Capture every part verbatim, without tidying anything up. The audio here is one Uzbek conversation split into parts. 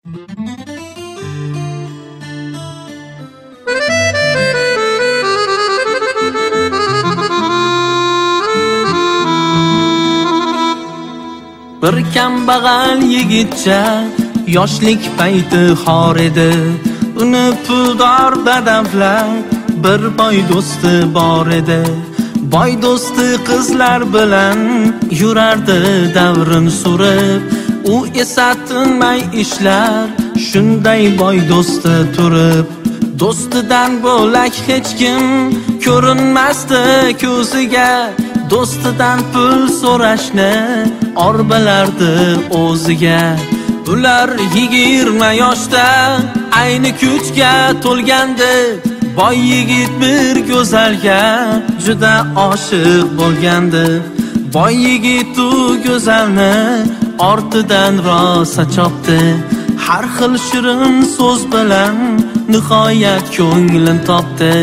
Bir kambag'al yigitcha yoshlik payti xor edi. Uni puldor badavlat bir boy do'sti bor edi. Boy do'sti qizlar bilan yurardi davrin surib. U esa tinmay ishlar shunday boy do'sti turib. Do'stidan bo'lak hech kim ko'rinmasdi ko'ziga. Do'stidan pul so'rashni or bilardi o'ziga. Ular yigirma yoshda ayni kuchga to'lgandi. Boy yigit bir go'zalga juda oshiq bo'lgandi. Boy yigit u go'zalni ortidan rosa chopdi. Har xil shirin so'z bilan nihoyat ko'nglin topdi.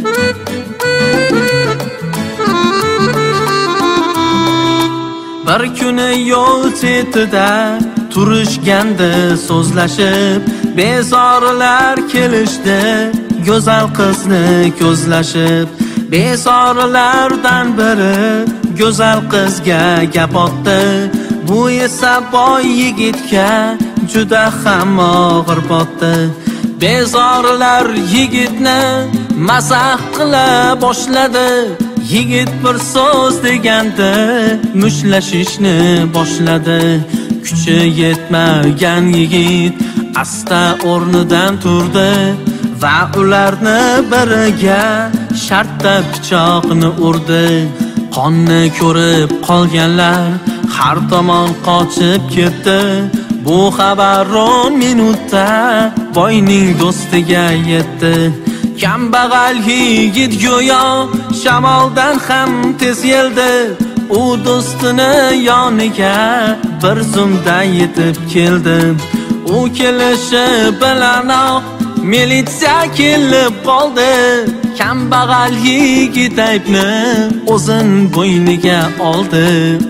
Bir kuni yo'l chetida turishgandi so'zlashib. Bezorilar kelishdi go'zal qizni ko'zlashib. Bezorilardan biri go'zal qizga gap otdi. Bu esa boy yigitga juda ham og'ir botdi. Bezorilar yigitni mazax qila boshladi. Yigit bir so'z deganda mushlashishni boshladi. Kuchi yetmagan yigit asta o'rnidan turdi va ularni biriga shartta pichoqni urdi. Qonni ko'rib qolganlar har tomon qochib ketdi. Bu xabar o'n minutda boyning do'stiga yetdi. Kambag'al yigit go'yo shamoldan ham tez keldi. U do'stini yoniga bir zumda yetib keldi. U kelishi bilanoq militsiya kelib qoldi. Kambag'al yigit aybni o'zin bo'yniga oldi.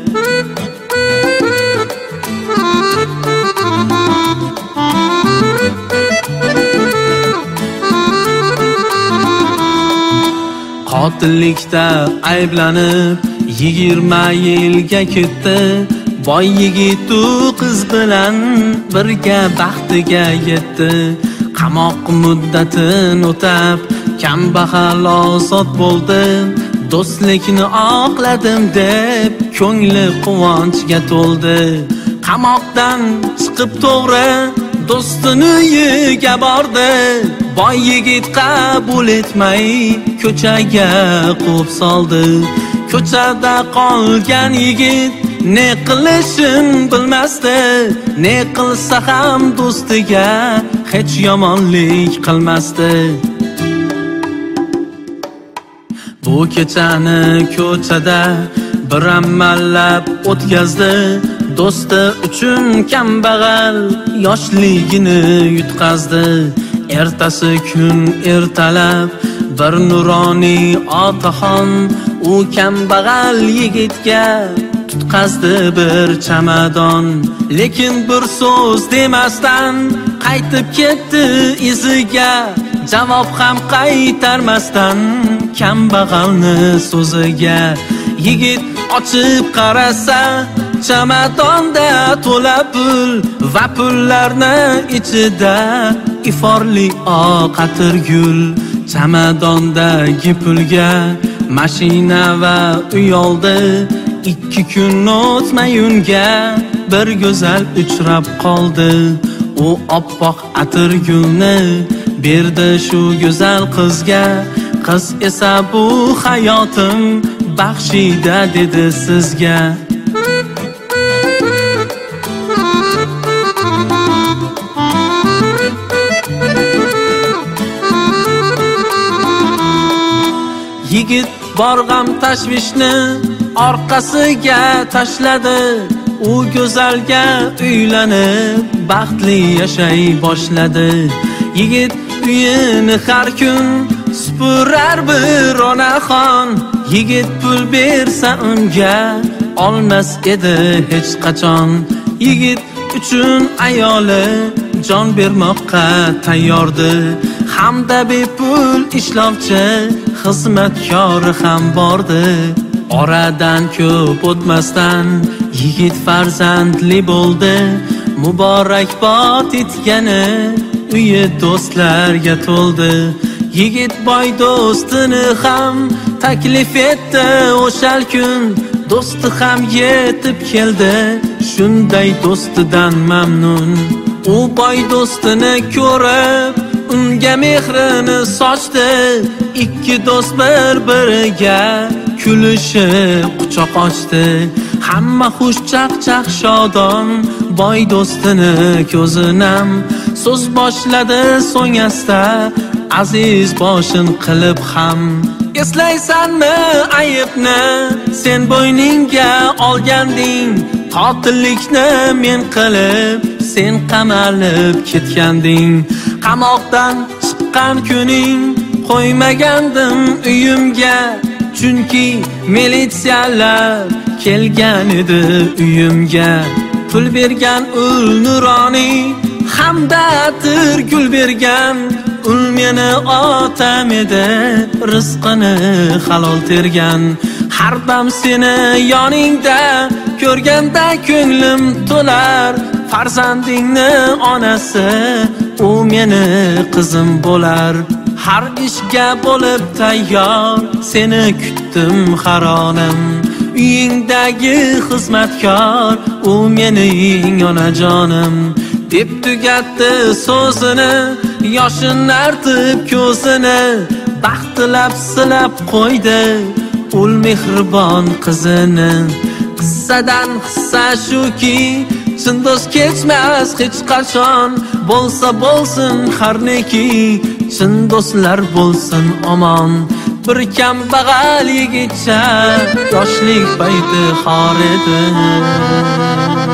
Qotillikda ayblanib yigirma yilga ketdi. Boy yigit u qiz bilan birga baxtiga yetdi. Qamoq muddatin o'tab kambag'al ozod bo'ldi. Do'stlikni oqladim deb ko'ngli quvonchga to'ldi. Qamoqdan chiqib to'g'ri do'stini uyiga bordi. Boy yigit qabul etmay ko'chaga quvib soldi. Ko'chada qolgan yigit ne qilishin bilmasdi. Ne qilsa ham do'stiga hech yomonlik qilmasdi. Bu kechani ko'chada bir amallab o'tkazdi. Do'sti uchun kambag'al yoshligini yutqazdi. Ertasi kun ertalab bir nuroniy otaxon u kambag'al yigitga tutqazdi bir chamadon. Lekin bir so'z demasdan qaytib ketdi iziga. Javob ham qaytarmasdan kambag'alni so'ziga. Yigit ochib qarasa chamadonda to'la pul va pullarni ichida iforli oq atirgul. Chamadondagi pulga mashina va uy oldi. Ikki kun o'tmay unga bir go'zal uchrab qoldi. U oppoq atirgulni berdi shu go'zal qizga. Qiz esa bu hayotim baxshida dedi sizga. Yigit bor g'am tashvishni orqasiga tashladi. U go'zalga uylanib baxtli yashay boshladi. Yigit uyini har kun supurar bir onaxon. Yigit pul bersa unga olmas edi hech qachon. Yigit uchun ayoli jon bermoqqa tayyordi. Hamda bepul ishlovchi xizmatkori ham bordi. Oradan ko'p o'tmasdan yigit farzandli bo'ldi. Muborakbod etgani uyi do'stlarga to'ldi. Yigit boy do'stini ham taklif etdi o'shal kun. Do'sti ham yetib keldi, shunday do'stidan mamnun. U boy do'stini ko'rib, unga mehrini sochdi. Ikki do'st bir-biriga kulishib quchoq ochdi. Hamma xush chaqchaq shodon, boy do'stini ko'zinam. So'z boshladi so'ng asta, aziz boshin qilib ham. Eslaysanmi ayibni sen bo'yningga olganding? Qotillikni men qilib sen qamalib ketganding. Qamoqdan chiqqan kuning qo'ymagandim uyimga, chunki militsiyalar kelgan edi uyimga. Pul bergan ul nuroniy hamda atir gul bergan. Ul meni otam edi, rizqini halol tergan. Har dam seni yoningda ko'rganda ko'nglim to'lar. Farzandingni onasi, u meni qizim bo'lar. Har ishga bo'lib tayyor, seni kutdim haronim. Uyingdagi xizmatkor, u mening onajonim. Deb tugatdi so'zini, yoshin artib ko'zini. Baxtilab silab qo'ydi ul mehribon qizini. Qissadan hissa shuki, chin do'st kechmas hech qachon. Bo'lsa bo'lsin har neki, chin do'stlar bo'lsin omon. Bir kambag'al yigitcha yoshlik payti xor edi.